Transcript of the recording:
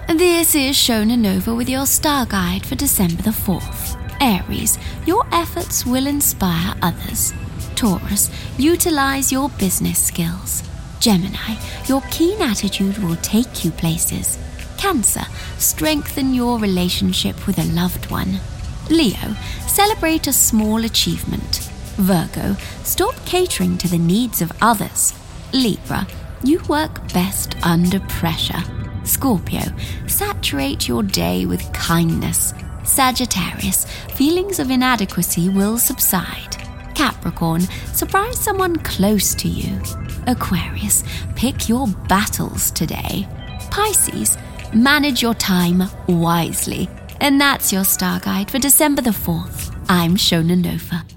This is Shona Nova with your star guide for December the 4th. Aries, your efforts will inspire others. Taurus, utilize your business skills. Gemini, your keen attitude will take you places. Cancer, strengthen your relationship with a loved one. Leo, celebrate a small achievement. Virgo, stop catering to the needs of others. Libra, you work best under pressure. Scorpio, saturate your day with kindness. Sagittarius, feelings of inadequacy will subside. Capricorn, surprise someone close to you. Aquarius, pick your battles today. Pisces, manage your time wisely. And that's your star guide for December the 4th. I'm Shona Nova.